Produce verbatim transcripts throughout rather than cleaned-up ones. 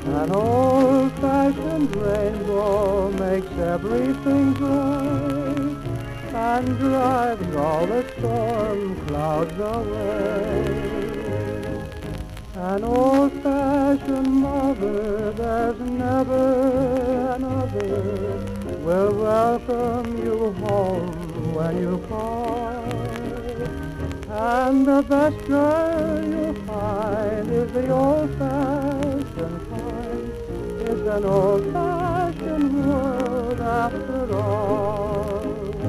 An old-fashioned rainbow makes everything bright and drives all the storm clouds away. An old-fashioned mother, there's never another, will welcome you home when you call. And the best girl you'll find is the old-fashioned kind. It's an old-fashioned world after all.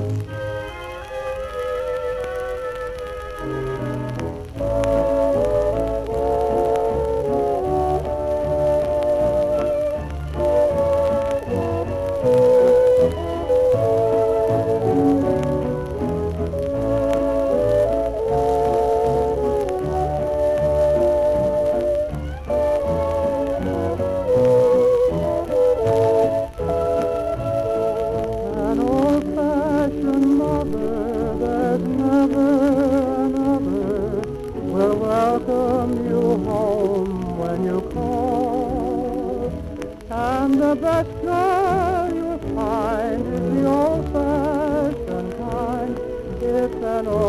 Welcome you home when you call, and the best girl you'll find is the old-fashioned kind. It's an old